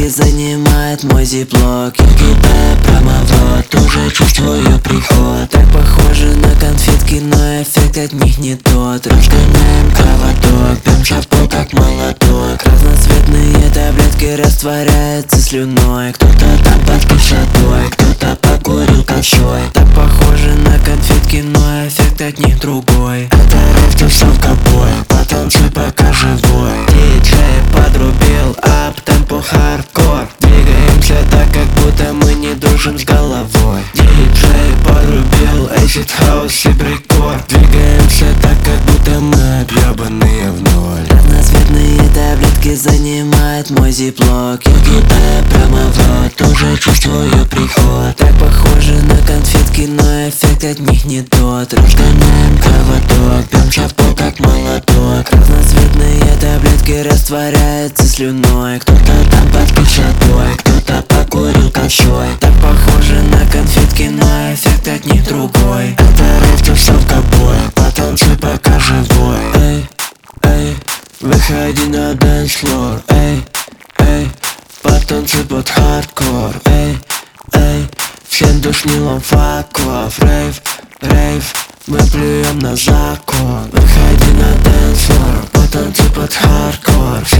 таблетки занимает мой зиплок. Я кидаю прямо в рот, уже чувствую приход. Так похоже на конфетки, но эффект от них не тот. Разгоняем кровоток, пьем шампунь как молоток. Разноцветные таблетки растворяются слюной. Кто-то там под кишотой, кто-то покурил косой. Так похоже на конфетки, но эффект от них другой. Это рейв, тусовка, бой, потанцуй пока живой. Диджей подрубил ап-темпо хардкор. Двигаемся так, как будто мы не дружим с головой. Диджей подрубил acid house и брикор. Двигаемся так, как будто мы объебанные в ноль. Разноцветные таблетки занимает мой зиплок. Я кидаю прямо в рот, уже чувствую приход. Так похоже на конфетки, но эффект от них не тот. Разгоняем кровоток, пьем шампунь как молоток. Разноцветные таблетки растворяются слюной. Кто-то там под кишотой, кто-то покурил косой. Так похоже на конфетки, но эффект от них другой. Это рейв, тусовка, бой, потанцуй пока живой. Эй, эй, выходи на dance floor. Эй, эй, потанцуй под хардкор. Эй, эй, всем душнилом fuck off. Рейв, рейв, мы плюем на закон. Выходи на dance floor, потанцуй под хардкор.